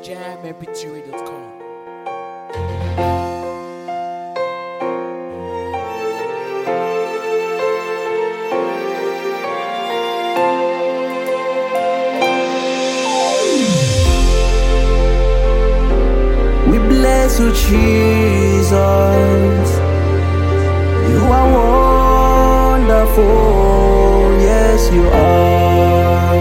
jammp3.com. We bless you, Jesus. You are wonderful, yes, you are.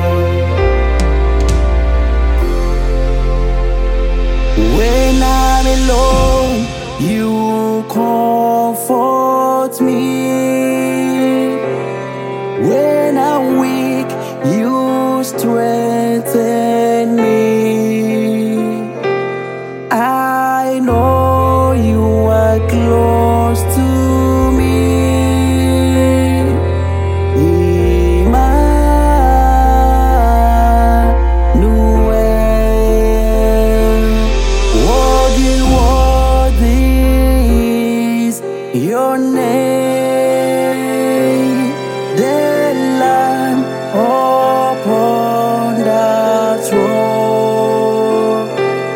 When I'm alone, you comfort me. When I'm weak, you strengthen me. I know you are close to me. Emmanuel, worthy is your name, the Lamb upon the throne.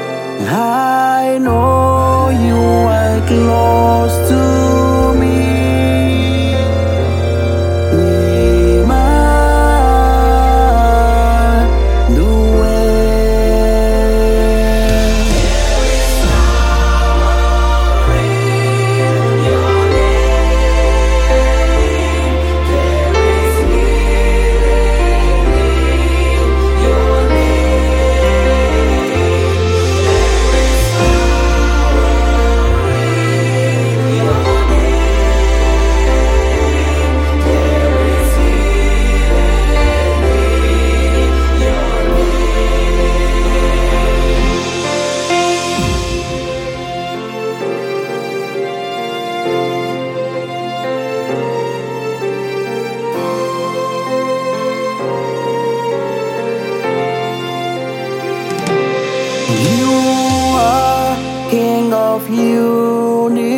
I know you are close to me. You are King of universe.